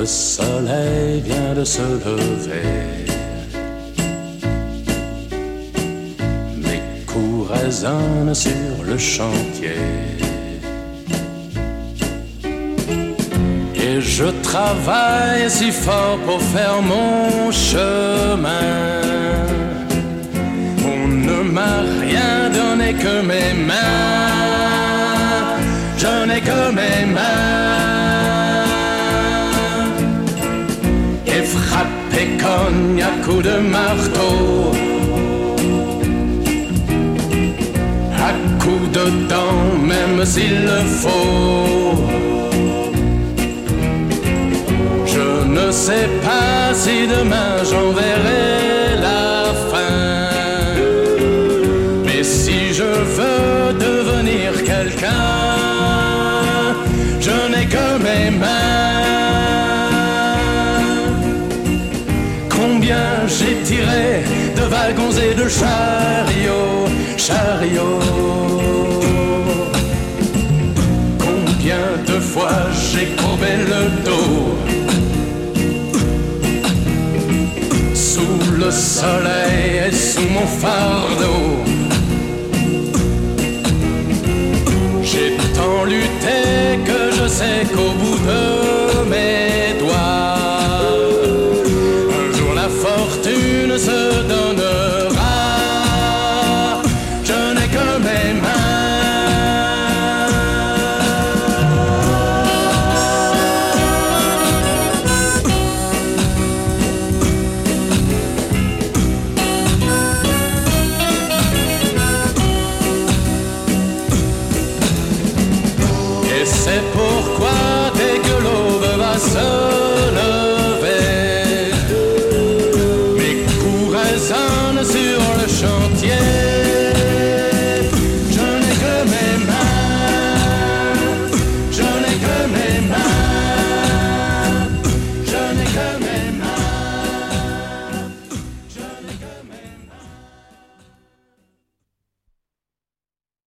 Le soleil vient de se lever. Mes coups résonnent sur le chantier. Et je travaille si fort pour faire mon chemin. On ne m'a rien donné que mes mains. Je n'ai que mes mains. Et frapper cogne à coups de marteau, à coups de dents, même s'il le faut. Je ne sais pas si demain j'en verrai la fin. Mais si je veux devenir quelqu'un, je n'ai que mes mains. Combien j'ai tiré de wagons et de chariots, chariots. Combien de fois j'ai courbé le dos sous le soleil et sous mon fardeau. J'ai tant lutté que je sais qu'au bout de